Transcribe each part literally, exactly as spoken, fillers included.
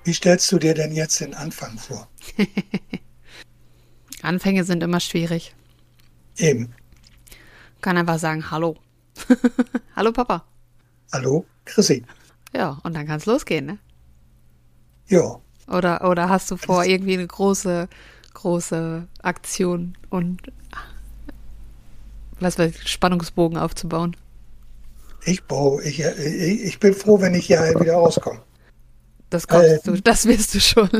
Wie stellst du dir denn jetzt den Anfang vor? Anfänge sind immer schwierig. Eben. Kann einfach sagen, hallo. Hallo Papa. Hallo, Chrissy. Ja, und dann kann es losgehen, ne? Ja. Oder, oder hast du vor, irgendwie eine große, große Aktion und was weiß ich, Spannungsbogen aufzubauen? Ich baue, ich, ich, ich bin froh, wenn ich hier wieder rauskomme. Das kommst Ähm, du, das wirst du schon.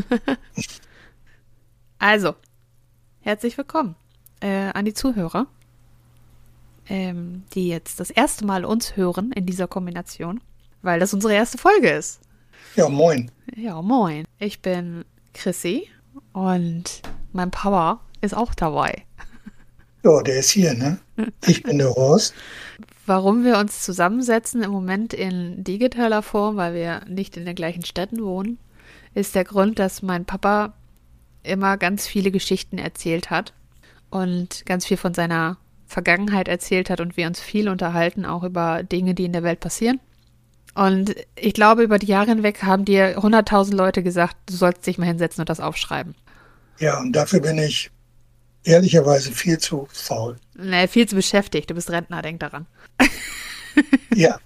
Also, herzlich willkommen äh, an die Zuhörer, ähm, die jetzt das erste Mal uns hören in dieser Kombination, weil das unsere erste Folge ist. Ja, moin. Ja, moin. Ich bin Chrissy und mein Papa ist auch dabei. Ja, der ist hier, ne? Ich bin der Horst. Warum wir uns zusammensetzen im Moment in digitaler Form, weil wir nicht in den gleichen Städten wohnen, ist der Grund, dass mein Papa immer ganz viele Geschichten erzählt hat und ganz viel von seiner Vergangenheit erzählt hat und wir uns viel unterhalten, auch über Dinge, die in der Welt passieren. Und ich glaube, über die Jahre hinweg haben dir hunderttausend Leute gesagt, du sollst dich mal hinsetzen und das aufschreiben. Ja, und dafür bin ich ehrlicherweise viel zu faul. Nee, viel zu beschäftigt. Du bist Rentner, denk daran. Ja.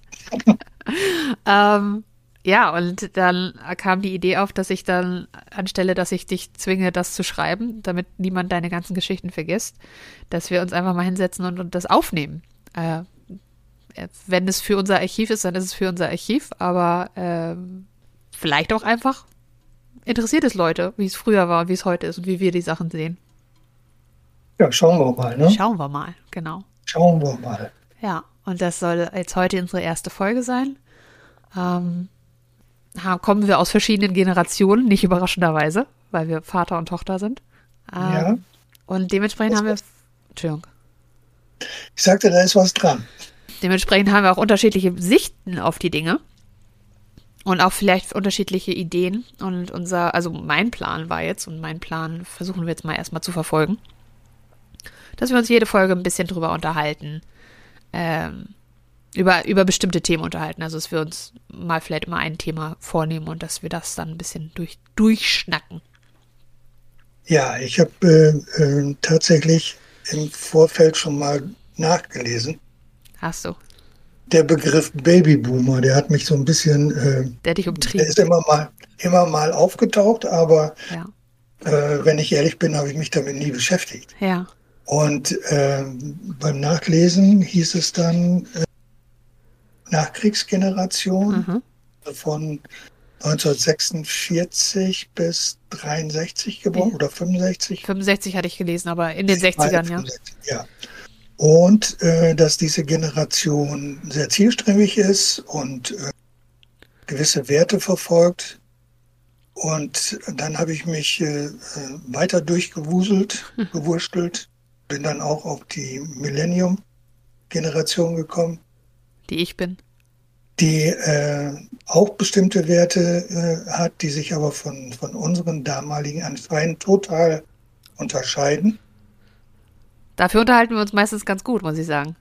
ähm, ja, und dann kam die Idee auf, dass ich dann, anstelle, dass ich dich zwinge, das zu schreiben, damit niemand deine ganzen Geschichten vergisst, dass wir uns einfach mal hinsetzen und, und das aufnehmen. Äh, wenn es für unser Archiv ist, dann ist es für unser Archiv, aber ähm, vielleicht auch einfach interessiert es Leute, wie es früher war, wie es heute ist und wie wir die Sachen sehen. Ja, schauen wir mal, ne? Schauen wir mal, genau. Schauen wir mal. Ja, und das soll jetzt heute unsere erste Folge sein. Ähm, kommen wir aus verschiedenen Generationen, nicht überraschenderweise, weil wir Vater und Tochter sind. Ähm, Ja. Und dementsprechend haben wir, Entschuldigung, Ich sagte, da ist was dran. dementsprechend haben wir auch unterschiedliche Sichten auf die Dinge und auch vielleicht unterschiedliche Ideen. Und unser, also mein Plan war jetzt, und mein Plan versuchen wir jetzt mal erstmal zu verfolgen, dass wir uns jede Folge ein bisschen drüber unterhalten, ähm, über, über bestimmte Themen unterhalten. Also dass wir uns mal vielleicht immer ein Thema vornehmen und dass wir das dann ein bisschen durch, durchschnacken. Ja, ich habe äh, äh, tatsächlich im Vorfeld schon mal nachgelesen. Hast du. Der Begriff Babyboomer, der hat mich so ein bisschen, äh, Der dich der umtrieben. ist immer mal, immer mal aufgetaucht, aber Ja. äh, wenn ich ehrlich bin, habe ich mich damit nie beschäftigt. Ja. Und äh, beim Nachlesen hieß es dann äh, Nachkriegsgeneration Mhm. von neunzehnhundertsechsundvierzig bis dreiundsechzig geboren Ja. oder fünfundsechzig. fünfundsechzig hatte ich gelesen, aber in den sechzigern, ja. Ja. Und äh, dass diese Generation sehr zielstrebig ist und äh, gewisse Werte verfolgt. Und dann habe ich mich äh, weiter durchgewuselt, gewurstelt, bin dann auch auf die Millennium-Generation gekommen, Die ich bin. die äh, auch bestimmte Werte äh, hat, die sich aber von, von unseren damaligen anscheinend total unterscheiden. Dafür unterhalten wir uns meistens ganz gut, muss ich sagen.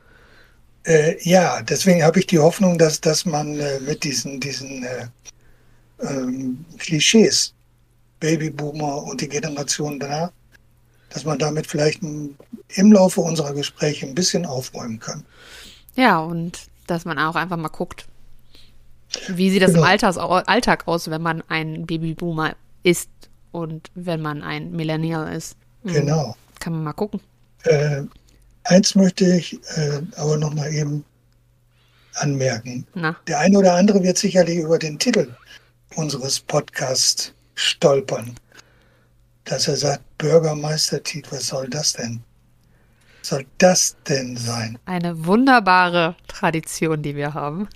Äh, ja, deswegen habe ich die Hoffnung, dass, dass man äh, mit diesen, diesen äh, ähm, Klischees, Babyboomer und die Generation danach, dass man damit vielleicht ein, im Laufe unserer Gespräche ein bisschen aufräumen kann. Ja, und dass man auch einfach mal guckt, wie sieht das Genau. im Alltags, Alltag aus, wenn man ein Babyboomer ist und wenn man ein Millennial ist. Mhm. Genau. Kann man mal gucken. Äh, eins möchte ich äh, aber noch mal eben anmerken. Na, Der eine oder andere wird sicherlich über den Titel unseres Podcasts stolpern, dass er sagt, Bürgermeistertitel, was soll das denn? Was soll das denn sein? eine wunderbare Tradition, die wir haben.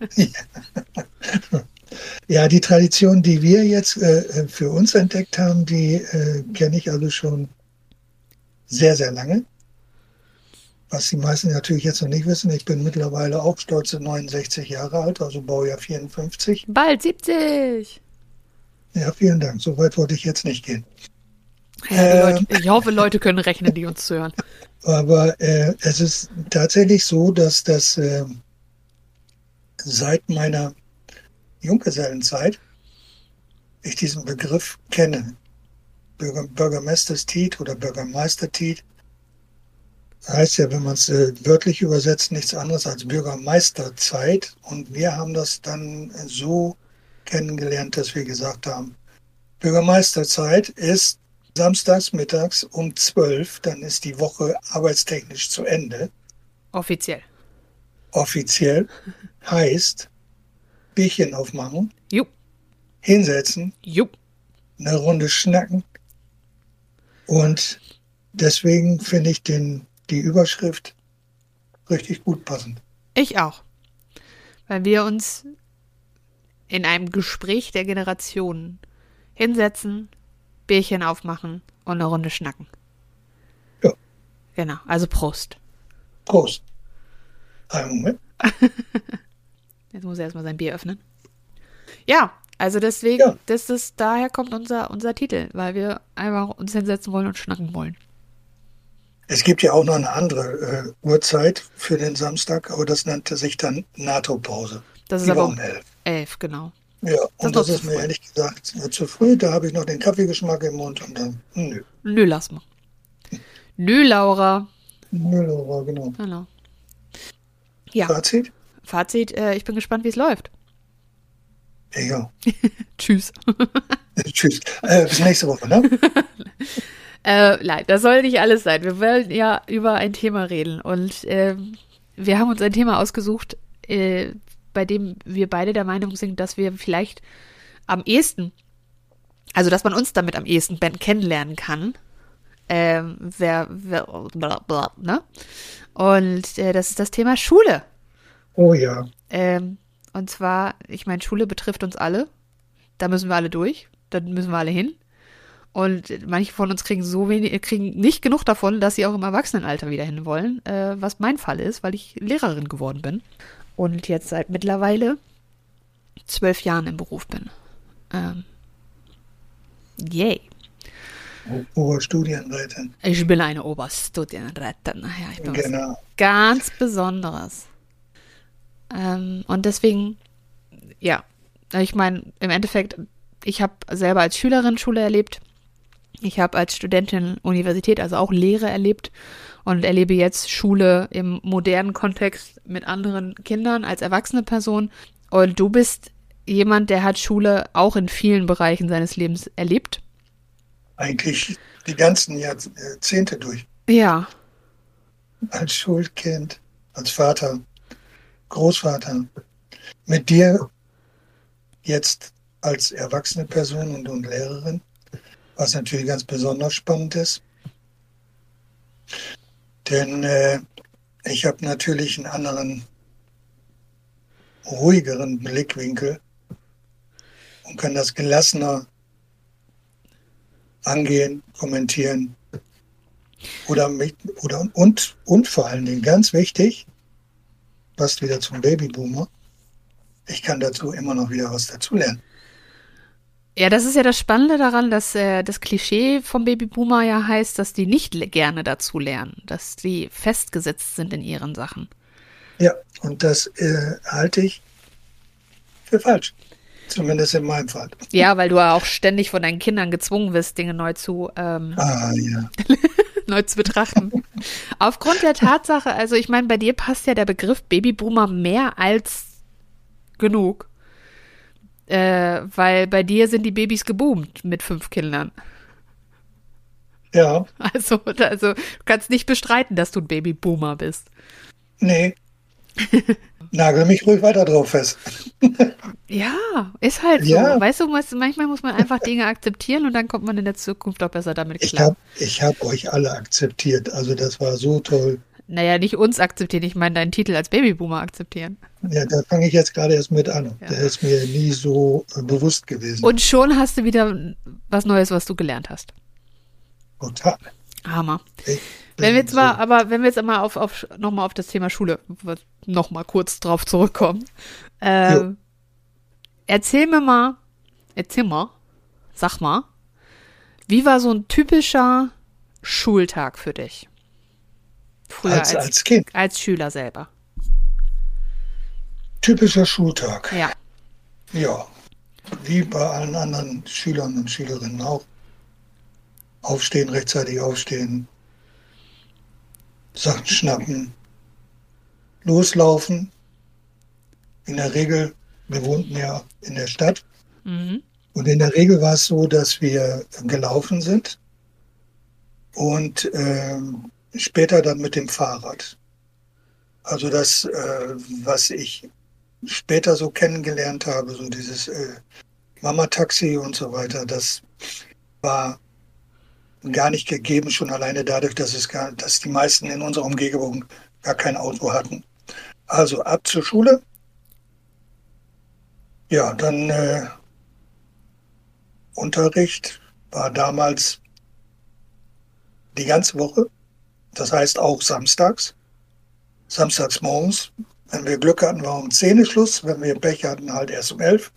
Ja, die Tradition, die wir jetzt äh, für uns entdeckt haben, die äh, kenne ich also schon sehr, sehr lange. Was die meisten natürlich jetzt noch nicht wissen, ich bin mittlerweile auch stolze neunundsechzig Jahre alt, also Baujahr vierundfünfzig. Bald siebzig! Ja, vielen Dank. So weit wollte ich jetzt nicht gehen. Ja, die Ähm, Leute, ich hoffe, Leute können rechnen, die uns zuhören. Aber äh, es ist tatsächlich so, dass das äh, seit meiner Junggesellenzeit ich diesen Begriff kenne. Bürger, Bürgermeisterstiet oder Bürgermeistertiet heißt ja, wenn man es äh, wörtlich übersetzt, nichts anderes als Bürgermeisterzeit. Und wir haben das dann so kennengelernt, dass wir gesagt haben, Bürgermeisterzeit ist samstags mittags um zwölf, dann ist die Woche arbeitstechnisch zu Ende. Offiziell. Offiziell heißt Bierchen aufmachen, Jupp. hinsetzen, Jupp. eine Runde schnacken. Und deswegen finde ich den, die Überschrift richtig gut passend. Ich auch. Weil wir uns in einem Gespräch der Generationen hinsetzen, Bierchen aufmachen und eine Runde schnacken. Ja. Genau, also Prost. Prost. Einen Moment. Jetzt muss er erstmal sein Bier öffnen. Ja, also deswegen, Ja. das ist, daher kommt unser, unser Titel, weil wir einfach uns hinsetzen wollen und schnacken wollen. Es gibt ja auch noch eine andere äh, Uhrzeit für den Samstag, aber das nannte sich dann NATO-Pause. Das ist Die aber war um um elf. elf, genau. Ja, Das und ist noch das zu ist mir früh. ehrlich gesagt äh, zu früh. Da habe ich noch den Kaffeegeschmack im Mund und dann, nö. Nö, lass mal. Nö, Laura. Nö, Laura, genau. Genau. Ja, Fazit? Fazit, äh, ich bin gespannt, wie es läuft. Ja. Tschüss. Tschüss. Äh, bis nächste Woche, ne? Äh, nein, das soll nicht alles sein. Wir wollen ja über ein Thema reden. Und ähm, wir haben uns ein Thema ausgesucht, äh, bei dem wir beide der Meinung sind, dass wir vielleicht am ehesten, also dass man uns damit am ehesten kennenlernen kann. Ähm, wer, wer, bla, bla, ne? Und äh, das ist das Thema Schule. Oh ja. Ähm, und zwar, ich meine, Schule betrifft uns alle. Da müssen wir alle durch. Da müssen wir alle hin. Und manche von uns kriegen so wenig, kriegen nicht genug davon, dass sie auch im Erwachsenenalter wieder hin wollen, äh, was mein Fall ist, weil ich Lehrerin geworden bin und jetzt seit mittlerweile zwölf Jahren im Beruf bin. Ähm, yay. Oberstudienrätin. Ich bin eine Oberstudienrätin. Ja, ich bin Genau. was ganz Besonderes. Ähm, und deswegen, ja, ich meine, im Endeffekt, ich habe selber als Schülerin Schule erlebt. Ich habe als Studentin Universität, also auch Lehre erlebt und erlebe jetzt Schule im modernen Kontext mit anderen Kindern als erwachsene Person. Und du bist jemand, der hat Schule auch in vielen Bereichen seines Lebens erlebt. Eigentlich die ganzen Jahrzehnte durch. Ja. Als Schulkind, als Vater, Großvater. Mit dir jetzt als erwachsene Person und, und Lehrerin, was natürlich ganz besonders spannend ist. Denn äh, ich habe natürlich einen anderen, ruhigeren Blickwinkel und kann das gelassener angehen, kommentieren. Oder, mich, oder und, und vor allen Dingen ganz wichtig, passt wieder zum Babyboomer, ich kann dazu immer noch wieder was dazulernen. Ja, das ist ja das Spannende daran, dass äh, das Klischee vom Babyboomer ja heißt, dass die nicht le- gerne dazu lernen, dass die festgesetzt sind in ihren Sachen. Ja, und das äh, halte ich für falsch. Zumindest in meinem Fall. Ja, weil du ja auch ständig von deinen Kindern gezwungen wirst, Dinge neu zu, ähm, Ah, ja. neu zu betrachten. Aufgrund der Tatsache, also ich meine, bei dir passt ja der Begriff Babyboomer mehr als genug. Äh, weil bei dir sind die Babys geboomt mit fünf Kindern. Ja, Also, also du kannst nicht bestreiten, dass du ein Babyboomer bist. nee. Nagel mich ruhig weiter drauf fest. Ja, ist halt so. Ja. Weißt du, muss- manchmal muss man einfach Dinge akzeptieren und dann kommt man in der Zukunft auch besser damit Ich klar. habe ich hab euch alle akzeptiert. Also das war so toll. Naja, nicht uns akzeptieren, ich meine deinen Titel als Babyboomer akzeptieren. Ja, da fange ich jetzt gerade erst mit an. Ja. Der ist mir nie so äh, bewusst gewesen. Und schon hast du wieder was Neues, was du gelernt hast. Total. Hammer. Ich Wenn wir bin jetzt mal, so- aber wenn wir jetzt mal auf, auf nochmal auf das Thema Schule nochmal kurz drauf zurückkommen. Ähm, erzähl mir mal, erzähl mal, sag mal, wie war so ein typischer Schultag für dich? Früher als, als, als Kind. als Schüler selber. Typischer Schultag. Ja. Ja. wie bei allen anderen Schülern und Schülerinnen auch. Aufstehen, rechtzeitig aufstehen, Sachen schnappen, loslaufen. In der Regel, wir wohnten ja in der Stadt. Mhm. Und in der Regel war es so, dass wir gelaufen sind und ähm, später dann mit dem Fahrrad. Also das, äh, was ich später so kennengelernt habe, so dieses äh, Mama-Taxi und so weiter, das war gar nicht gegeben, schon alleine dadurch, dass es gar, dass die meisten in unserer Umgebung gar kein Auto hatten. Also ab zur Schule. Ja, dann äh, Unterricht war damals die ganze Woche. Das heißt auch samstags. Samstags morgens. Wenn wir Glück hatten, war um zehn Uhr Schluss. Wenn wir Pech hatten, halt erst um elf.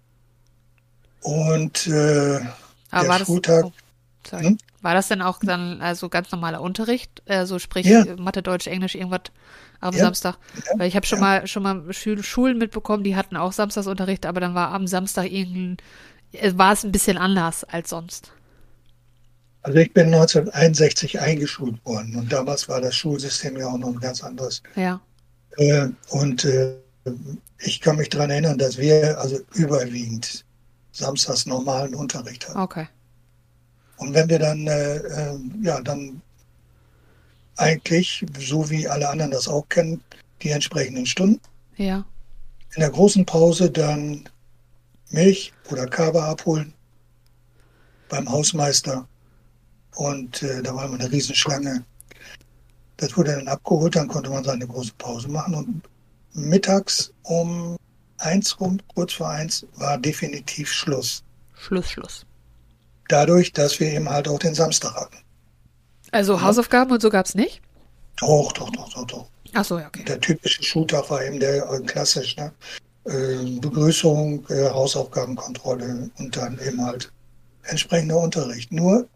Und äh, Aber der war das, Schultag. oh, sorry. Hm? War das denn auch dann also ganz normaler Unterricht? Also sprich Ja, Mathe, Deutsch, Englisch, irgendwas am ja, Samstag? ja, Weil ich habe schon ja. mal schon mal Schul Schulen mitbekommen, die hatten auch Samstagsunterricht, aber dann war am Samstag irgendein, äh, war es ein bisschen anders als sonst. Also ich bin neunzehnhunderteinundsechzig eingeschult worden und damals war das Schulsystem ja auch noch ein ganz anderes. Ja, Äh, und äh, ich kann mich daran erinnern, dass wir also überwiegend samstags normalen Unterricht hatten. okay. Und wenn wir dann, äh, äh, ja, dann eigentlich, so wie alle anderen das auch kennen, die entsprechenden Stunden. Ja, In der großen Pause dann Milch oder Kaba abholen beim Hausmeister. Und äh, da war immer eine Riesenschlange. Das wurde dann abgeholt, dann konnte man seine große Pause machen. Und mittags um eins rum, kurz vor eins, war definitiv Schluss. Schluss, Schluss. Dadurch, dass wir eben halt auch den Samstag hatten. Also Ja? Hausaufgaben und so gab's nicht? Doch, doch, doch, doch, doch. Ach so, ja, okay. Der typische Schultag war eben der äh, klassisch, ne? Äh, Begrüßung, äh, Hausaufgabenkontrolle und dann eben halt entsprechender Unterricht. Nur,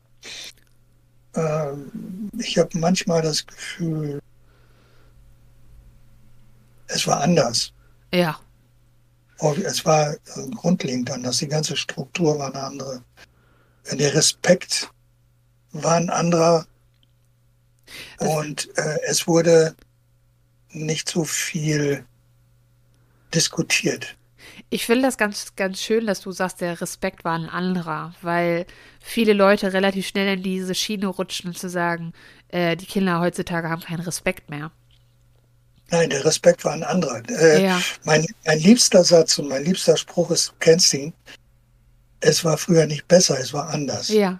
ähm, ich habe manchmal das Gefühl, es war anders. Ja, Oh, es war äh, grundlegend anders. Die ganze Struktur war eine andere. Der Respekt war ein anderer das, und äh, es wurde nicht so viel diskutiert. ich finde das ganz, ganz schön, dass du sagst, der Respekt war ein anderer, weil viele Leute relativ schnell in diese Schiene rutschen, zu sagen, äh, die Kinder heutzutage haben keinen Respekt mehr. Nein, der Respekt war ein anderer. Äh, Ja, mein, mein liebster Satz und mein liebster Spruch ist, du kennst ihn, es war früher nicht besser, es war anders. ja,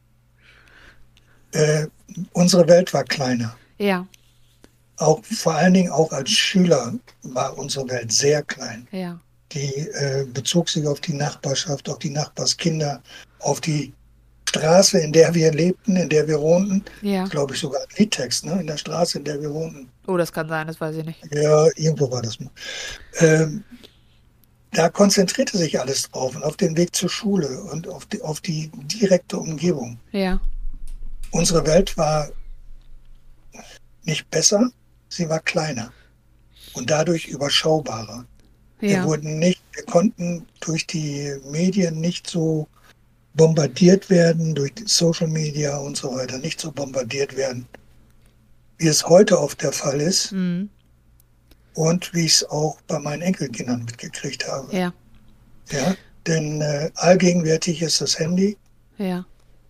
Äh, unsere Welt war kleiner. ja, Auch, vor allen Dingen auch als Schüler war unsere Welt sehr klein. ja, Die äh, bezog sich auf die Nachbarschaft, auf die Nachbarskinder, auf die Straße, in der wir lebten, in der wir wohnten. ja. Glaube ich sogar ein Liedtext, ne? In der Straße, in der wir wohnten. Oh, das kann sein, das weiß ich nicht. Ja, irgendwo war das mal. Ähm, da konzentrierte sich alles drauf und auf den Weg zur Schule und auf die, auf die direkte Umgebung. Ja, Unsere Welt war nicht besser, sie war kleiner und dadurch überschaubarer. Wir ja, wurden nicht, wir konnten durch die Medien nicht so bombardiert werden, durch die Social Media und so weiter, nicht so bombardiert werden, wie es heute oft der Fall ist mhm. und wie ich es auch bei meinen Enkelkindern mitgekriegt habe. Ja, Ja, denn äh, allgegenwärtig ist das Handy. ja,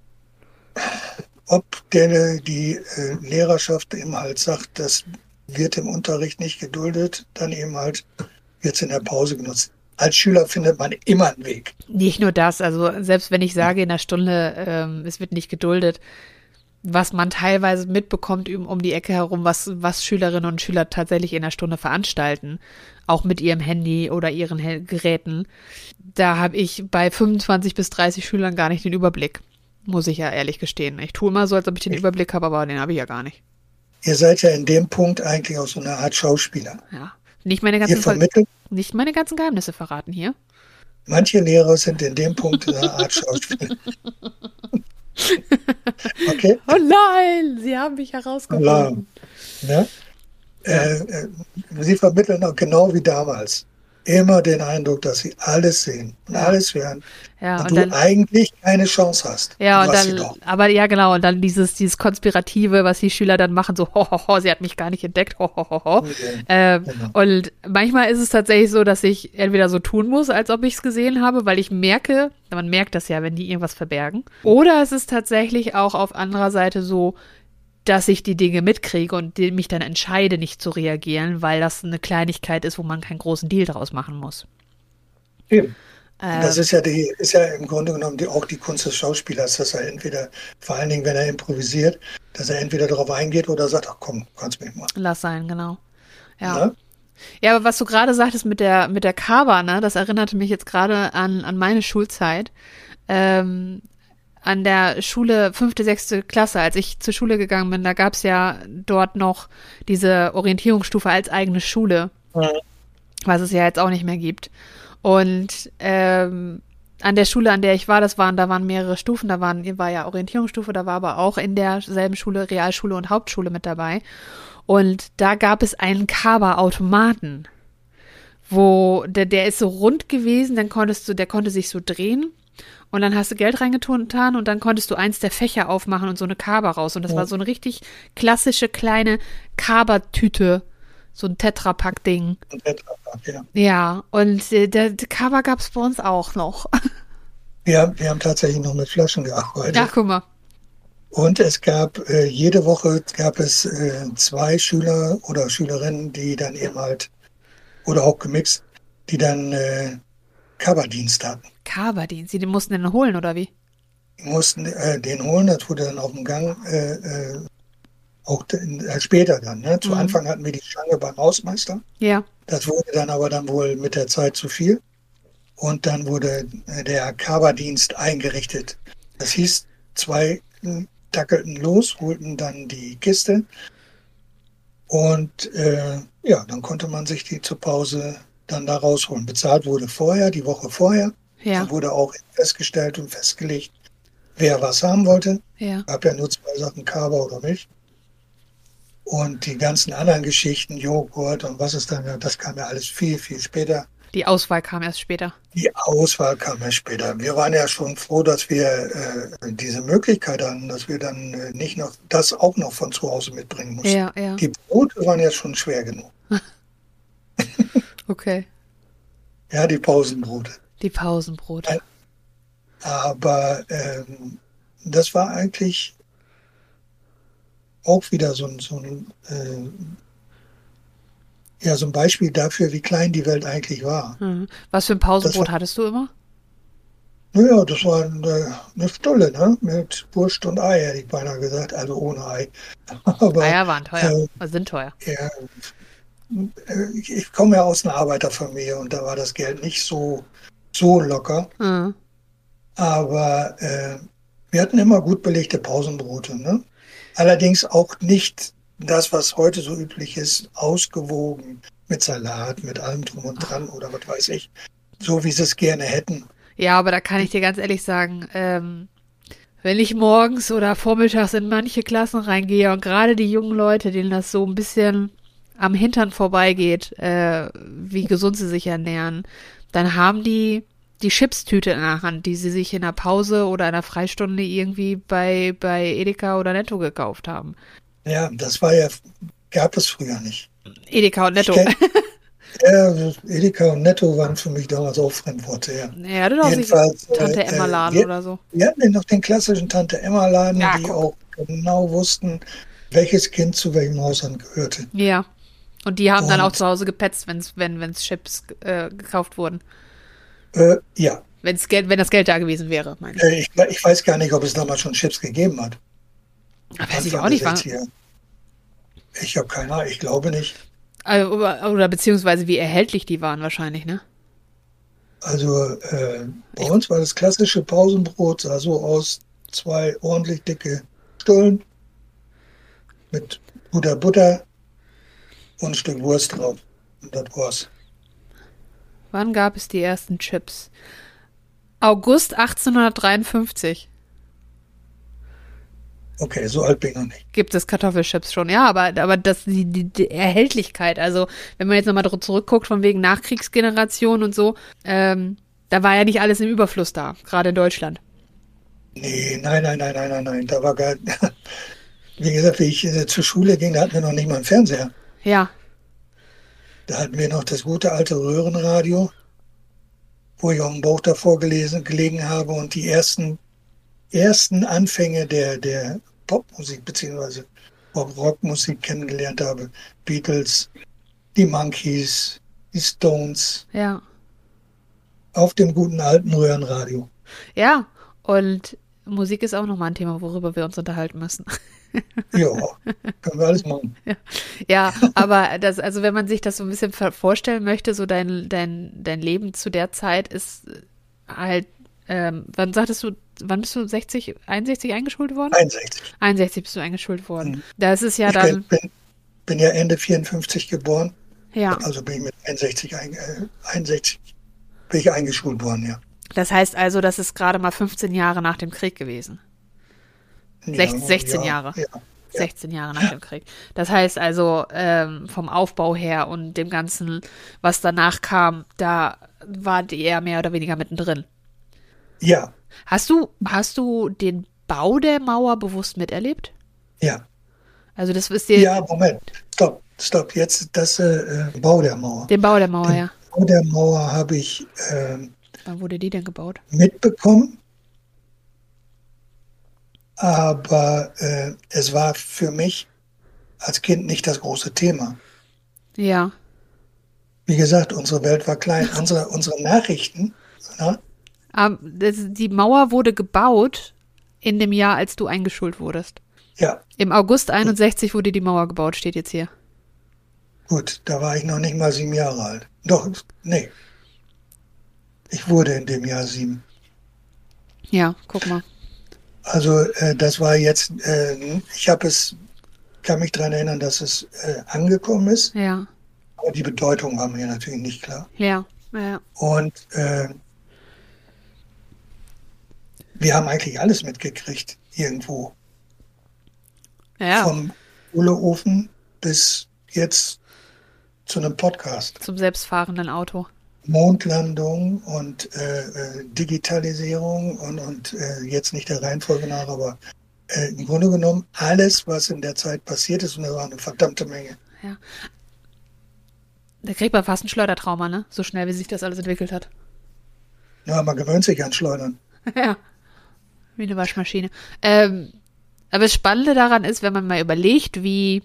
Ob der, die äh, Lehrerschaft eben halt sagt, das wird im Unterricht nicht geduldet, dann eben halt wird es in der Pause genutzt. Als Schüler findet man immer einen Weg. nicht nur das, also selbst wenn ich sage in der Stunde, ähm, es wird nicht geduldet, was man teilweise mitbekommt um, um die Ecke herum, was, was Schülerinnen und Schüler tatsächlich in der Stunde veranstalten, auch mit ihrem Handy oder ihren He- Geräten, da habe ich bei fünfundzwanzig bis dreißig Schülern gar nicht den Überblick, muss ich ja ehrlich gestehen. Ich tue immer so, als ob ich den Überblick habe, aber den habe ich ja gar nicht. Ihr seid ja in dem Punkt eigentlich auch so eine Art Schauspieler. Ja, nicht meine Ihr ganzen, Ver vermittelt, nicht meine ganzen Geheimnisse verraten hier. manche Lehrer sind in dem Punkt eine Art Schauspieler. Okay? Oh nein, Sie haben mich Ja, herausgefunden. ne? Ja, Äh, äh, Sie vermitteln auch genau wie damals. immer den Eindruck, dass sie alles sehen und Ja. alles hören Ja, und und du dann, eigentlich keine Chance hast. ja, Du und hast sie dann, doch. aber ja, genau, und dann dieses, dieses Konspirative, was die Schüler dann machen, so, ho, ho, ho, sie hat mich gar nicht entdeckt, ho, ho, ho, ho. Ja, Ähm, genau. und manchmal ist es tatsächlich so, dass ich entweder so tun muss, als ob ich es gesehen habe, weil ich merke, man merkt das ja, wenn die irgendwas verbergen. Oder es ist tatsächlich auch auf anderer Seite so, dass ich die Dinge mitkriege und die- mich dann entscheide, nicht zu reagieren, weil das eine Kleinigkeit ist, wo man keinen großen Deal draus machen muss. Eben. Und das Ähm, ist ja die, ist ja im Grunde genommen die, auch die Kunst des Schauspielers, dass er entweder, vor allen Dingen, wenn er improvisiert, dass er entweder darauf eingeht oder sagt, ach komm, kannst mich mal. lass sein, genau. Ja. Ne? Ja, aber was du gerade sagtest mit der, mit der Kaba, ne, das erinnerte mich jetzt gerade an, an meine Schulzeit. Ähm, an der Schule, fünfte, sechste Klasse, als ich zur Schule gegangen bin, da gab's ja dort noch diese Orientierungsstufe als eigene Schule, Mhm. was es ja jetzt auch nicht mehr gibt. Und ähm, an der Schule, an der ich war, das waren, da waren mehrere Stufen, da waren, war ja Orientierungsstufe, da war aber auch in derselben Schule Realschule und Hauptschule mit dabei. Und da gab es einen Kaba-Automaten, wo der, der ist so rund gewesen, dann konntest du, der konnte sich so drehen und dann hast du Geld reingetan und dann konntest du eins der Fächer aufmachen und so eine Kaba raus. Und das Ja. war so eine richtig klassische kleine Kaba-Tüte, so ein Tetrapack-Ding. Und Tetrapack, ja. Ja, und äh, der, der Kaba gab's bei uns auch noch. Wir, wir haben tatsächlich noch mit Flaschen Ach, gearbeitet. guck mal. Und es gab, äh, jede Woche gab es äh, zwei Schüler oder Schülerinnen, die dann eben halt, oder auch gemixt, die dann äh, Coverdienst hatten. Kaba-Dienst, die mussten den holen, oder wie? Die mussten äh, den holen, das wurde dann auf dem Gang, äh, äh, auch den, äh, später dann. Ne? Zu Mhm. Anfang hatten wir die Schlange beim Hausmeister. Ja. Das wurde dann aber dann wohl mit der Zeit zu viel. Und dann wurde äh, der Coverdienst eingerichtet. Das hieß, zwei äh, dackelten los, holten dann die Kiste. Und äh, ja, dann konnte man sich die zur Pause dann da rausholen. Bezahlt wurde vorher, die Woche vorher. Ja. Dann wurde auch festgestellt und festgelegt, wer was haben wollte. Ja. Gab ja nur zwei Sachen, Kaba oder Milch. Und die ganzen anderen Geschichten, Joghurt und was es dann, das kam ja alles viel, viel später. Die Auswahl kam erst später. Die Auswahl kam ja später. Wir waren ja schon froh, dass wir äh, diese Möglichkeit hatten, dass wir dann äh, nicht noch das auch noch von zu Hause mitbringen mussten. Ja, ja. Die Brote waren ja schon schwer genug. Okay. Ja, die Pausenbrote. Die Pausenbrote. Aber ähm, das war eigentlich auch wieder so ein, so ein, äh, ja, so ein Beispiel dafür, wie klein die Welt eigentlich war. Mhm. Was für ein Pausenbrot Das war- hattest du immer? Naja, das war eine, eine Stulle, ne? Mit Wurst und Ei, hätte ich beinahe gesagt, also ohne Ei. Aber Eier waren teuer. äh, Also sind teuer. ja, äh, ich ich komme ja aus einer Arbeiterfamilie und da war das Geld nicht so, so locker. Mhm. Aber äh, wir hatten immer gut belegte Pausenbrote, ne? Allerdings auch nicht das, was heute so üblich ist, ausgewogen mit Salat, mit allem drum und dran oder was weiß ich, so wie sie es gerne hätten. Ja, aber da kann ich dir ganz ehrlich sagen, ähm, wenn ich morgens oder vormittags in manche Klassen reingehe und gerade die jungen Leute, denen das so ein bisschen am Hintern vorbeigeht, äh, wie gesund sie sich ernähren, dann haben die die Chipstüte in der Hand, die sie sich in der Pause oder in der Freistunde irgendwie bei, bei Edeka oder Netto gekauft haben. Ja, das war ja, gab es früher nicht. Edeka und Netto. Ich kenn- Ja, Edeka und Netto waren für mich damals auch Fremdworte, ja. Ja, du doch nicht Jedenfalls, Tante äh, Emma äh, Laden wir- oder so. Wir hatten ja noch den klassischen Tante-Emma-Laden, Ja, die guck. auch genau wussten, welches Kind zu welchem Haushalt gehörte. Ja. Und die haben dann Und- auch zu Hause gepetzt, wenn's, wenn wenn's Chips äh, gekauft wurden. Äh, ja, Wenn's Geld, wenn das Geld da gewesen wäre, meine ich. äh, ich, ich weiß gar nicht, ob es damals schon Chips gegeben hat. Aber weiß ich Anfang auch nicht, der wann, sechziger. Ich habe keine Ahnung, ich glaube nicht. äh, oder, oder beziehungsweise wie erhältlich die waren wahrscheinlich, ne? Also äh, bei Ich- uns war das klassische Pausenbrot, sah so aus, zwei ordentlich dicke Stullen mit guter Butter und ein Stück Wurst drauf. Und das war's. Wann gab es die ersten Chips? August achtzehnhundertdreiundfünfzig. Okay, so alt bin ich noch nicht. Gibt es Kartoffelchips schon, ja, aber, aber das, die, die, die Erhältlichkeit, also wenn man jetzt nochmal zurückguckt, von wegen Nachkriegsgeneration und so, ähm, da war ja nicht alles im Überfluss da, gerade in Deutschland. Nee, nein, nein, nein, nein, nein, nein. Da war gar, wie gesagt, wie ich äh, zur Schule ging, da hatten wir noch nicht mal einen Fernseher. Ja, Da hatten wir noch das gute alte Röhrenradio, wo ich auf dem Bauch davor gelesen, gelegen habe und die ersten, ersten Anfänge der, der Popmusik beziehungsweise Pop-Rock-Musik kennengelernt habe. Beatles, die Monkees, die Stones, ja, auf dem guten alten Röhrenradio. ja. Und Musik ist auch nochmal ein Thema, worüber wir uns unterhalten müssen. Ja, können wir alles machen. Ja, ja, aber das, also wenn man sich das so ein bisschen ver- vorstellen möchte, so dein, dein, dein Leben zu der Zeit ist halt, ähm, wann sagtest du, wann bist du sechzig, einundsechzig eingeschult worden? einundsechzig. einundsechzig bist du eingeschult worden. Mhm. Da ist es ja Ich bin, dann, bin, bin ja Ende vierundfünfzig geboren, ja, also bin ich mit einundsechzig, ein, äh, einundsechzig bin ich eingeschult worden, ja. das heißt also, das ist gerade mal fünfzehn Jahre nach dem Krieg gewesen. Ja, Sech- sechzehn ja, Jahre. ja, ja. sechzehn Jahre nach dem Krieg. Das heißt also, ähm, vom Aufbau her und dem Ganzen, was danach kam, da war die eher mehr oder weniger mittendrin. Ja, Hast du, hast du den Bau der Mauer bewusst miterlebt? ja. Also das ist dir, Ja, Moment. Stopp, stopp. Jetzt das äh, äh, Bau der Mauer. den Bau der Mauer, Den ja. Bau der Mauer habe ich äh, Wann wurde die denn gebaut? mitbekommen, aber äh, es war für mich als Kind nicht das große Thema. Ja. Wie gesagt, unsere Welt war klein. Unsere, unsere Nachrichten, na, Ähm, das, die Mauer wurde gebaut in dem Jahr, als du eingeschult wurdest. ja, Im August einundsechzig wurde die Mauer gebaut, steht jetzt hier. gut, da war ich noch nicht mal sieben Jahre alt. Doch, nee, ich wurde in dem Jahr sieben. Ja, guck mal. Also äh, das war jetzt, äh, ich habe es, kann mich daran erinnern, dass es äh, angekommen ist, Ja, aber die Bedeutung war mir natürlich nicht klar. ja, ja. Und äh, wir haben eigentlich alles mitgekriegt, irgendwo. Ja, Vom Kohleofen bis jetzt zu einem Podcast. zum selbstfahrenden Auto. Mondlandung und äh, äh, Digitalisierung und, und äh, jetzt nicht der Reihenfolge nach, aber äh, im Grunde genommen alles, was in der Zeit passiert ist, und das war eine verdammte Menge. Ja. Da kriegt man fast ein Schleudertrauma, ne? So schnell, wie sich das alles entwickelt hat. Ja, man gewöhnt sich an Schleudern. Ja, wie eine Waschmaschine. Ähm, aber das Spannende daran ist, wenn man mal überlegt, wie,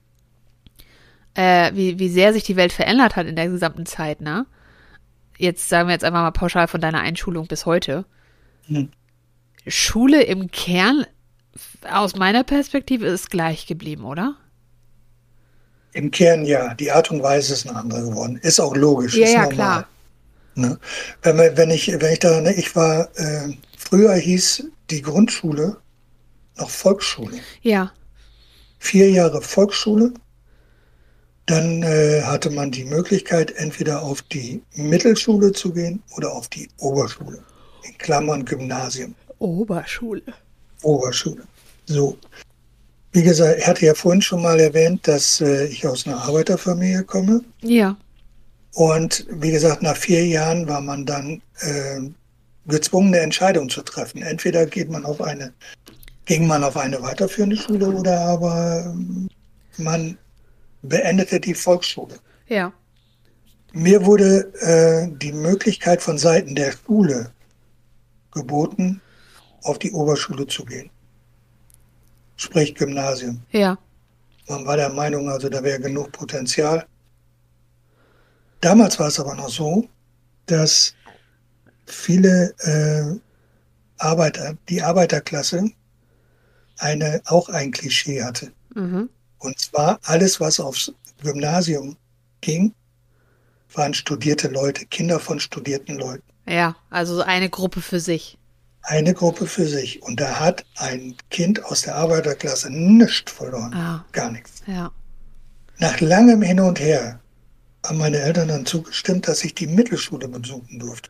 äh, wie, wie sehr sich die Welt verändert hat in der gesamten Zeit, ne? Jetzt sagen wir jetzt einfach mal pauschal von deiner Einschulung bis heute. Hm. Schule im Kern, aus meiner Perspektive, ist gleich geblieben, oder? Im Kern ja, die Art und Weise ist eine andere geworden. Ist auch logisch, Ja, ist ja, normal. klar. Ne? Wenn, man, wenn ich, wenn ich daran, ich war, äh, früher hieß die Grundschule noch Volksschule. Ja, Vier Jahre Volksschule, dann äh, hatte man die Möglichkeit, entweder auf die Mittelschule zu gehen oder auf die Oberschule. In Klammern Gymnasium, Oberschule. Oberschule. So. Wie gesagt, ich hatte ja vorhin schon mal erwähnt, dass äh, ich aus einer Arbeiterfamilie komme. Ja, Und wie gesagt, nach vier Jahren war man dann äh, gezwungen, eine Entscheidung zu treffen. Entweder geht man auf eine, ging man auf eine weiterführende Schule oder aber ähm, man beendete die Volksschule. ja, Mir wurde äh, die Möglichkeit von Seiten der Schule geboten, auf die Oberschule zu gehen. Sprich Gymnasium. ja, Man war der Meinung, also da wäre genug Potenzial. Damals war es aber noch so, dass viele äh, Arbeiter, die Arbeiterklasse, eine, auch ein Klischee hatte. mhm. Und zwar alles, was aufs Gymnasium ging, waren studierte Leute, Kinder von studierten Leuten. Ja, also so eine Gruppe für sich. Eine Gruppe für sich. Und da hat ein Kind aus der Arbeiterklasse nichts verloren. Ah, Gar nichts. ja, Nach langem Hin und Her haben meine Eltern dann zugestimmt, dass ich die Mittelschule besuchen durfte.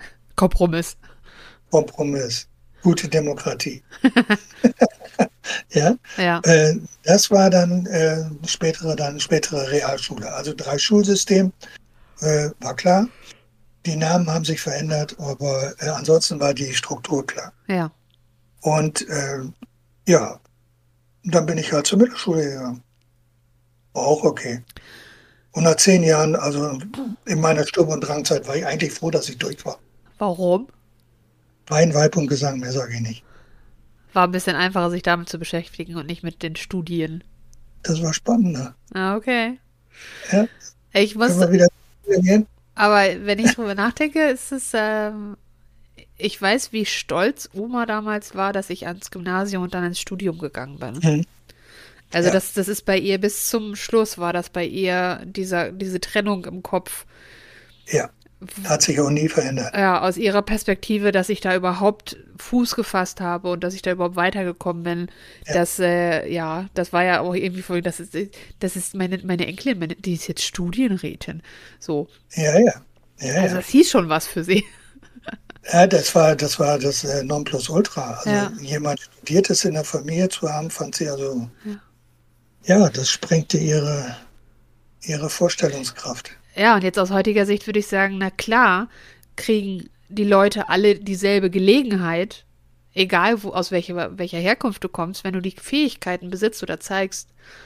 Kompromiss. Kompromiss. Gute Demokratie. Ja, Ja, äh, das war dann äh, spätere, dann spätere Realschule. Also drei Schulsystem, äh, war klar. Die Namen haben sich verändert, aber äh, ansonsten war die Struktur klar. ja. Und äh, ja, dann bin ich halt zur Mittelschule gegangen. War auch okay. Und nach zehn Jahren, also in meiner Sturm- und Drangzeit, war ich eigentlich froh, dass ich durch war. Warum? Wein, Weib und Gesang, mehr sage ich nicht. War ein bisschen einfacher, sich damit zu beschäftigen und nicht mit den Studien. Das war spannender. Ah, okay. Ja, Ich können muss, wir wieder gehen? aber wenn ich drüber nachdenke, ist es, ähm, ich weiß, wie stolz Oma damals war, dass ich ans Gymnasium und dann ins Studium gegangen bin. Hm. Also Ja, das, das ist bei ihr bis zum Schluss war das bei ihr dieser, diese Trennung im Kopf. ja, hat sich auch nie verändert. Ja, aus ihrer Perspektive, dass ich da überhaupt Fuß gefasst habe und dass ich da überhaupt weitergekommen bin, Ja, das, äh, ja, das war ja auch irgendwie voll, das ist, das ist meine, meine Enkelin, meine, die ist jetzt Studienrätin. So. ja, ja, ja, Also ja. das hieß schon was für sie. Ja, das war, das war das äh, Nonplusultra. Also Ja. jemand Studiertes in der Familie zu haben, fand sie also, Ja. ja, das sprengte ihre, ihre Vorstellungskraft. Ja, und jetzt aus heutiger Sicht würde ich sagen, na klar, kriegen die Leute alle dieselbe Gelegenheit, egal wo, aus welcher, welcher Herkunft du kommst, wenn du die Fähigkeiten besitzt oder zeigst,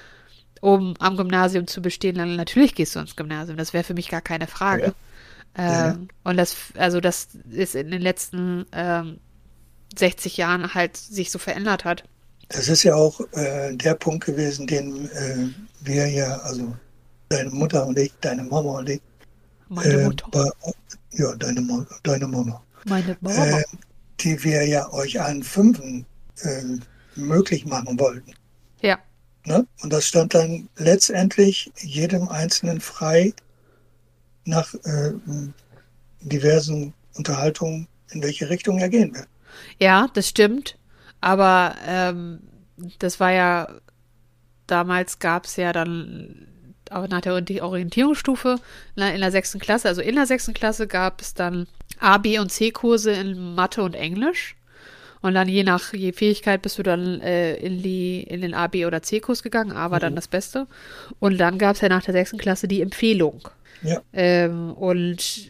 um am Gymnasium zu bestehen, dann natürlich gehst du ins Gymnasium. Das wäre für mich gar keine Ja, Frage. ja, ja. Ähm, und das, also das ist in den letzten ähm, sechzig Jahren halt sich so verändert hat. Das ist ja auch äh, der Punkt gewesen, den äh, wir ja, also deine Mutter und ich, deine Mama und ich, Meine äh, Mutter, bei, ja, deine, Mo- deine Mama, meine äh, Mama. die wir ja euch allen Fünfen äh, möglich machen wollten. Ja, Ne? Und das stand dann letztendlich jedem Einzelnen frei, nach äh, diversen Unterhaltungen, in welche Richtung er gehen will. ja, das stimmt. Aber ähm, das war ja damals gab es ja dann auch nach der Orientierungsstufe in der sechsten Klasse, also in der sechsten Klasse gab es dann A, B und C-Kurse in Mathe und Englisch. Und dann je nach je Fähigkeit bist du dann äh, in, die, in den A, B oder C-Kurs gegangen. A war dann Mhm. das Beste. Und dann gab es ja nach der sechsten Klasse die Empfehlung. Ja, Ähm, und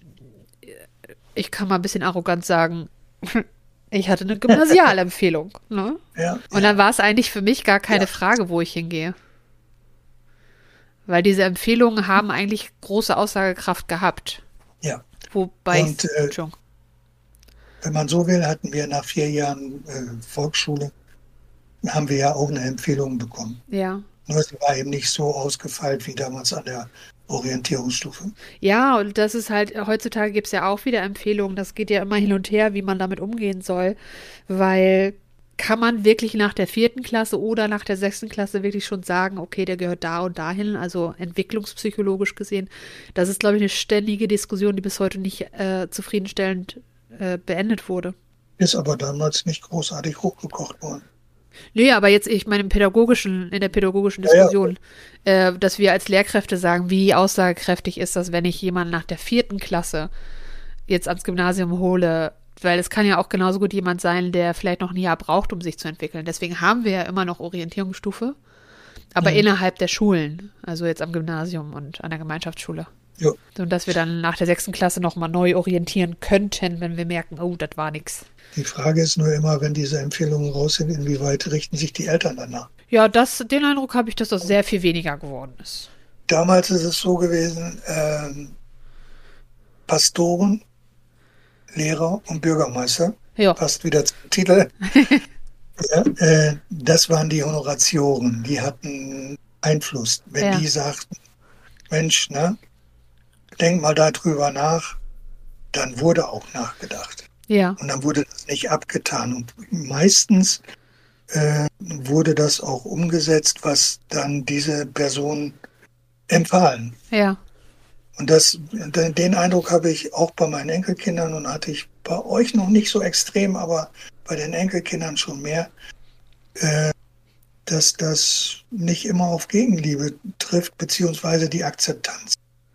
ich kann mal ein bisschen arrogant sagen, ich hatte eine Gymnasialempfehlung. Ne? ja, Und ja, dann war es eigentlich für mich gar keine ja, Frage, wo ich hingehe. Weil diese Empfehlungen haben eigentlich große Aussagekraft gehabt. ja. Wobei ich, Und äh, Entschuldigung. wenn man so will, hatten wir nach vier Jahren äh, Volksschule, haben wir ja auch eine Empfehlung bekommen. Ja. Nur sie war eben nicht so ausgefeilt wie damals an der Orientierungsstufe. Ja, und das ist halt, heutzutage gibt es ja auch wieder Empfehlungen. Das geht ja immer hin und her, wie man damit umgehen soll. Weil kann man wirklich nach der vierten Klasse oder nach der sechsten Klasse wirklich schon sagen, okay, der gehört da und dahin, also entwicklungspsychologisch gesehen. Das ist, glaube ich, eine ständige Diskussion, die bis heute nicht äh, zufriedenstellend äh, beendet wurde. Ist aber damals nicht großartig hochgekocht worden. Nee, aber jetzt, ich meine, im pädagogischen, in der pädagogischen Ja, ja, Diskussion, äh, dass wir als Lehrkräfte sagen, wie aussagekräftig ist das, wenn ich jemanden nach der vierten Klasse jetzt ans Gymnasium hole, weil es kann ja auch genauso gut jemand sein, der vielleicht noch ein Jahr braucht, um sich zu entwickeln. Deswegen haben wir ja immer noch Orientierungsstufe, aber mhm. innerhalb der Schulen, also jetzt am Gymnasium und an der Gemeinschaftsschule. Ja. Und dass wir dann nach der sechsten Klasse nochmal neu orientieren könnten, wenn wir merken, oh, das war nix. Die Frage ist nur immer, wenn diese Empfehlungen raus sind, inwieweit richten sich die Eltern danach? Ja, das, den Eindruck habe ich, dass das sehr viel weniger geworden ist. Damals ist es so gewesen, ähm, Pastoren, Lehrer und Bürgermeister, Ja, passt wieder zum Titel, ja, äh, das waren die Honoratioren, die hatten Einfluss. Wenn ja, die sagten, Mensch, ne, denk mal darüber nach, dann wurde auch nachgedacht. ja, Und dann wurde das nicht abgetan. Und meistens äh, wurde das auch umgesetzt, was dann diese Person empfahlen. ja, Und das, den Eindruck habe ich auch bei meinen Enkelkindern und hatte ich bei euch noch nicht so extrem, aber bei den Enkelkindern schon mehr, äh, dass das nicht immer auf Gegenliebe trifft, beziehungsweise die Akzeptanz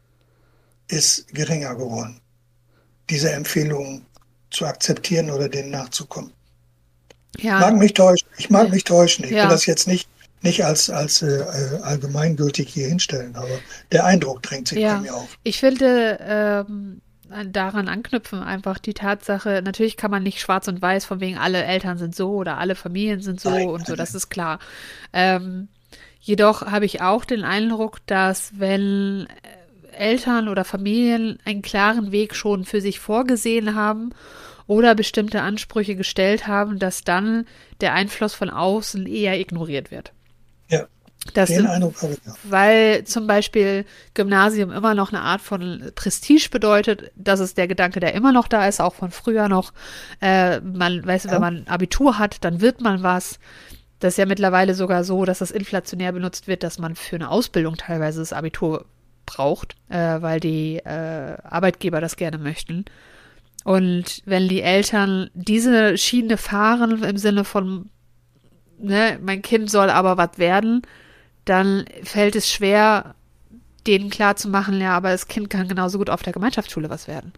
ist geringer geworden, diese Empfehlungen zu akzeptieren oder denen nachzukommen. Ja, Mag mich täuschen. Ich mag mich täuschen. Ich will ja, das jetzt nicht, nicht als, als äh, äh, allgemeingültig hier hinstellen, aber der Eindruck drängt sich bei ja. mir auf. Ich finde, ähm, daran anknüpfen einfach die Tatsache, natürlich kann man nicht schwarz und weiß, von wegen alle Eltern sind so oder alle Familien sind so Nein, und so, nein, das nein. ist klar. Ähm, jedoch habe ich auch den Eindruck, dass wenn Eltern oder Familien einen klaren Weg schon für sich vorgesehen haben oder bestimmte Ansprüche gestellt haben, dass dann der Einfluss von außen eher ignoriert wird. Ja, Das, den Eindruck habe ich auch. weil zum Beispiel Gymnasium immer noch eine Art von Prestige bedeutet. Das ist der Gedanke, der immer noch da ist, auch von früher noch. Äh, man, weißt du, wenn Ja, man Abitur hat, dann wird man was. Das ist ja mittlerweile sogar so, dass das inflationär benutzt wird, dass man für eine Ausbildung teilweise das Abitur braucht, äh, weil die äh, Arbeitgeber das gerne möchten. Und wenn die Eltern diese Schiene fahren im Sinne von, ne, mein Kind soll aber was werden, dann fällt es schwer, denen klarzumachen, ja, aber das Kind kann genauso gut auf der Gemeinschaftsschule was werden.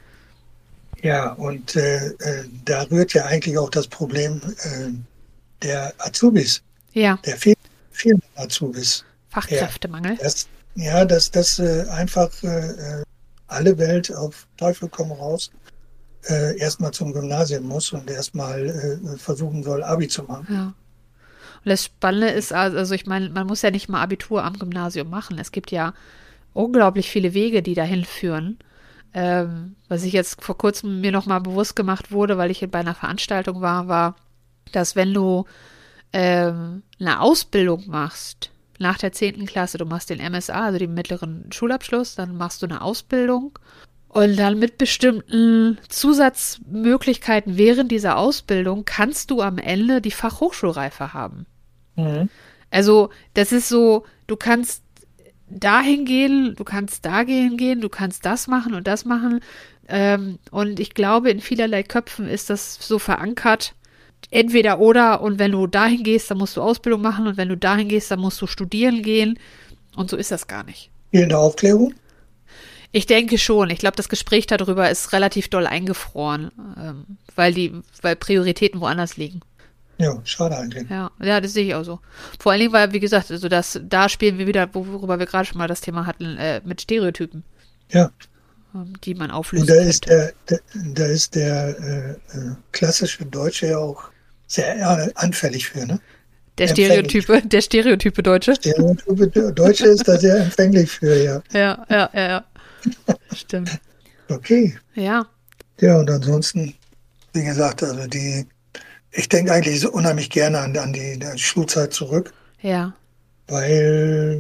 ja, und äh, äh, da rührt ja eigentlich auch das Problem äh, der Azubis, Ja, der fehl- fehlenden Azubis her. Fachkräftemangel. Das, ja, dass das äh, einfach äh, äh, alle Welt auf Teufel komm raus äh, erstmal zum Gymnasium muss und erstmal äh, versuchen soll, Abi zu machen. Ja. Und das Spannende ist, also also ich meine, man muss ja nicht mal Abitur am Gymnasium machen. Es gibt ja unglaublich viele Wege, die dahin führen. Ähm, was ich jetzt vor kurzem mir nochmal bewusst gemacht wurde, weil ich bei einer Veranstaltung war, war, dass wenn du ähm, eine Ausbildung machst, nach der zehnten Klasse, du machst den M S A, also den mittleren Schulabschluss, dann machst du eine Ausbildung und dann mit bestimmten Zusatzmöglichkeiten während dieser Ausbildung kannst du am Ende die Fachhochschulreife haben. Mhm. Also, das ist so, du kannst dahin gehen, du kannst dahin gehen, du kannst das machen und das machen. Ähm, und ich glaube, in vielerlei Köpfen ist das so verankert, entweder oder. Und wenn du dahin gehst, dann musst du Ausbildung machen. Und wenn du dahin gehst, dann musst du studieren gehen. Und so ist das gar nicht. Fehlende Aufklärung? Ich denke schon. Ich glaube, das Gespräch darüber ist relativ doll eingefroren, ähm, weil die, weil Prioritäten woanders liegen. Ja, schade eigentlich. Ja, ja, das sehe ich auch so. Vor allen Dingen, weil, wie gesagt, also das, da spielen wir wieder, worüber wir gerade schon mal das Thema hatten, äh, mit Stereotypen, Ja, ähm, die man und auflösen da ist könnte. der, der, da ist der äh, äh, klassische Deutsche ja auch sehr äh, anfällig für, ne? Der Empfänglich. Stereotype, der Stereotype Deutsche. Der Deutsche ist da sehr empfänglich für, ja. Ja, ja, ja, ja. Stimmt. Okay. Ja, Ja, und ansonsten, wie gesagt, also die, ich denke eigentlich so unheimlich gerne an, an die, die Schulzeit zurück, ja, weil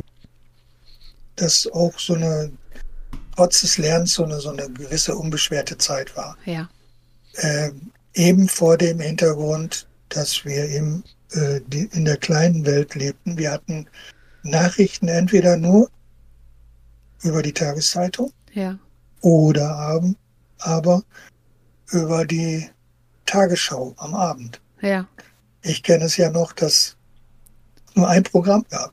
das auch so eine, trotz des Lernens, so eine, so eine gewisse unbeschwerte Zeit war. ja, Ähm, eben vor dem Hintergrund, dass wir eben äh, die, in der kleinen Welt lebten. Wir hatten Nachrichten entweder nur über die Tageszeitung ja, oder haben, aber über die Tagesschau am Abend. ja. Ich kenne es ja noch, dass es nur ein Programm gab.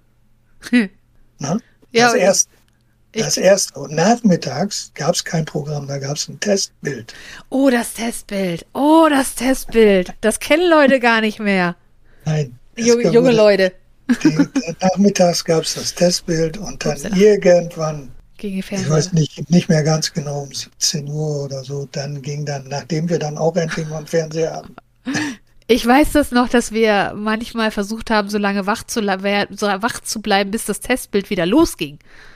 Ne? Ja, Das erste. ich, Das erste. Und nachmittags gab es kein Programm, da gab es ein Testbild. oh, das Testbild. Oh, das Testbild. Das kennen Leute gar nicht mehr. Nein, es Junge, gab, junge Leute. die, nachmittags gab es das Testbild und dann Upsala. irgendwann, Gegen die ich Fernseher. weiß nicht, nicht mehr ganz genau, um siebzehn Uhr oder so, dann ging dann, nachdem wir dann auch endlich mal einen Fernseher haben. Ich weiß das noch, dass wir manchmal versucht haben, so lange wach zu, la- wer- so wach zu bleiben, bis das Testbild wieder losging.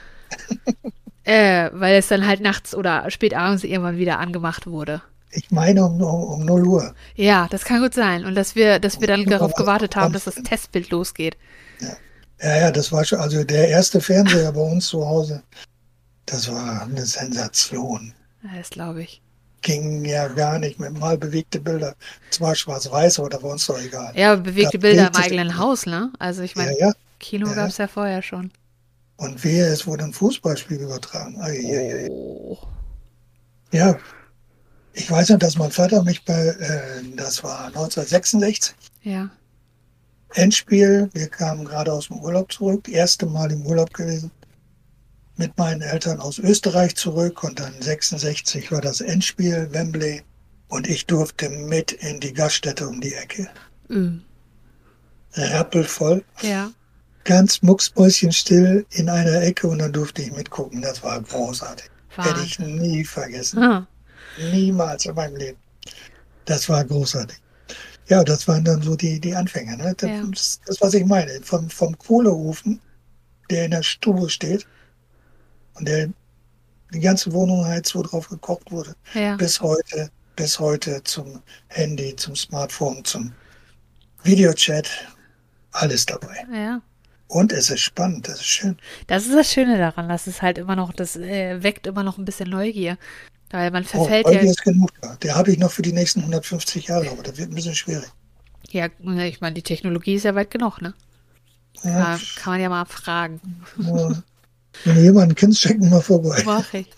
äh, weil es dann halt nachts oder spät abends irgendwann wieder angemacht wurde. Ich meine um, um, um null Uhr. Ja, das kann gut sein. Und dass wir, dass wir dann Um null Uhr darauf war es gewartet haben, dass das dran. Testbild losgeht. Ja. Ja, ja, das war schon, also der erste Fernseher bei uns zu Hause, das war eine Sensation. Ja, das glaube ich. Ging ja gar nicht mit mal bewegte Bilder. Zwar schwarz-weiß, aber da war uns doch egal. Ja, bewegte Gab Bilder im Bild- eigenen Haus, ne? Also ich Ja, meine, ja. Kino Ja. gab es ja vorher schon. Und wehe, es wurde ein Fußballspiel übertragen. Ai, ai, ai. Oh. Ja, ich weiß noch, dass mein Vater mich bei, äh, das war neunzehnhundertsechsundsechzig, Ja, Endspiel, wir kamen gerade aus dem Urlaub zurück, erste Mal im Urlaub gewesen, mit meinen Eltern aus Österreich zurück und dann sechsundsechzig war das Endspiel, Wembley, und ich durfte mit in die Gaststätte um die Ecke. Mhm. Rappelvoll. Ja. Ganz mucksmäuschenstill in einer Ecke und dann durfte ich mitgucken. Das war großartig. Hätte ich Wahnsinn. nie vergessen. Ah, Niemals in meinem Leben. Das war großartig. Ja, das waren dann so die, die Anfänge. Ne? ja. Das, das, was ich meine. Vom, vom Kohleofen, der in der Stube steht und der die ganze Wohnung heizt, wo drauf gekocht wurde, Ja. bis heute, bis heute zum Handy, zum Smartphone, zum Videochat, alles dabei. Ja. Und es ist spannend, es ist schön. Das ist das Schöne daran, dass es halt immer noch, das äh, weckt immer noch ein bisschen Neugier. Weil man Oh, verfällt Neugier ja, ist genug da. Der habe ich noch für die nächsten hundertfünfzig Jahre, aber das wird ein bisschen schwierig. ja, ich meine, die Technologie ist ja weit genug, ne? Ja, Kann, kann man ja mal fragen. nur, wenn du jemanden kennst, check ihn mal vorbei. Mach ich.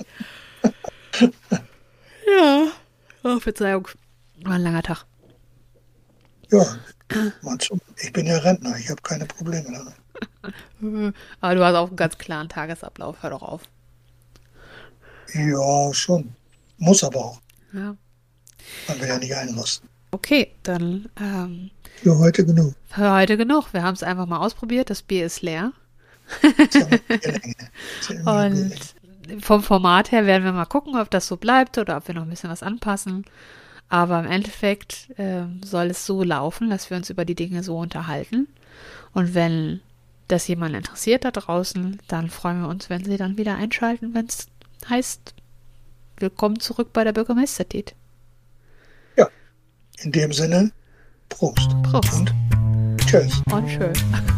Ja. Oh, Verzeihung. War ein langer Tag. Ja, meinst du, ich bin ja Rentner, ich habe keine Probleme damit. Aber du hast auch einen ganz klaren Tagesablauf, hör doch auf. Ja, schon. Muss aber auch. Ja. Man will ja nicht einrosten. Okay, dann ähm, Für heute genug. für heute genug. Wir haben es einfach mal ausprobiert. Das Bier ist leer. Das ist ja eine Bierlänge. Das ist ja immer eine Und Bierlänge. vom Format her werden wir mal gucken, ob das so bleibt oder ob wir noch ein bisschen was anpassen. Aber im Endeffekt ähm, soll es so laufen, dass wir uns über die Dinge so unterhalten. Und wenn das jemand interessiert da draußen, dann freuen wir uns, wenn Sie dann wieder einschalten, wenn es heißt, willkommen zurück bei der Bürgermeistertät. Ja, in dem Sinne, Prost Prost und Tschüss. und schön.